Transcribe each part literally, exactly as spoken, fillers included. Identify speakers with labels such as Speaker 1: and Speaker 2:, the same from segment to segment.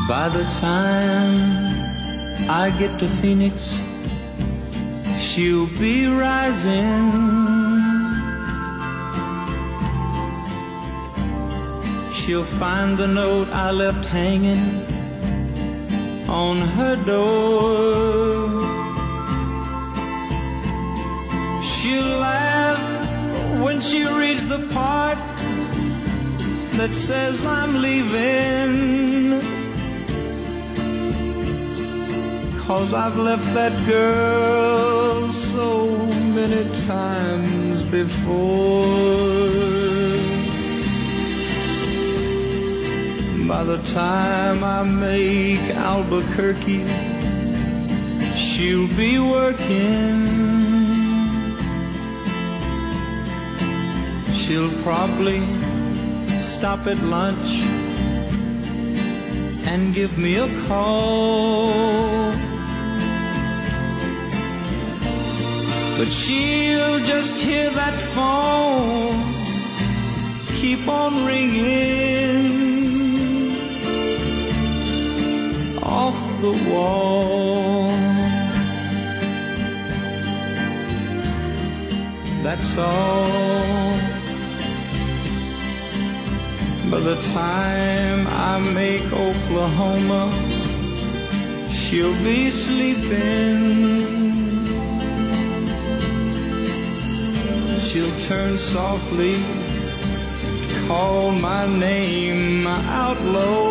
Speaker 1: By the time I get to Phoenix, she'll be rising. She'll find the note I left hanging on her door. She'll laugh when she reads the part that says I'm leaving, 'cause I've left that girl so many times before. By the time I make Albuquerque, she'll be working. She'll probably stop at lunch and give me a call, but she'll just hear that phone keep on ringing off the wall. That's all. By the time I make Oklahoma, she'll be sleeping. She'll turn softly, call my name out low,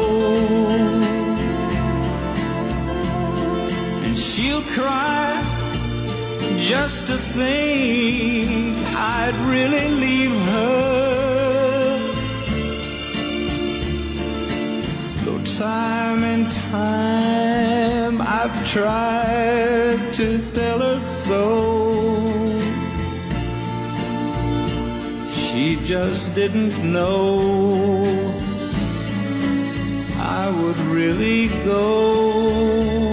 Speaker 1: and she'll cry just to think I'd really leave her. Though time and time I've tried to tell her so, she just didn't know I would really go.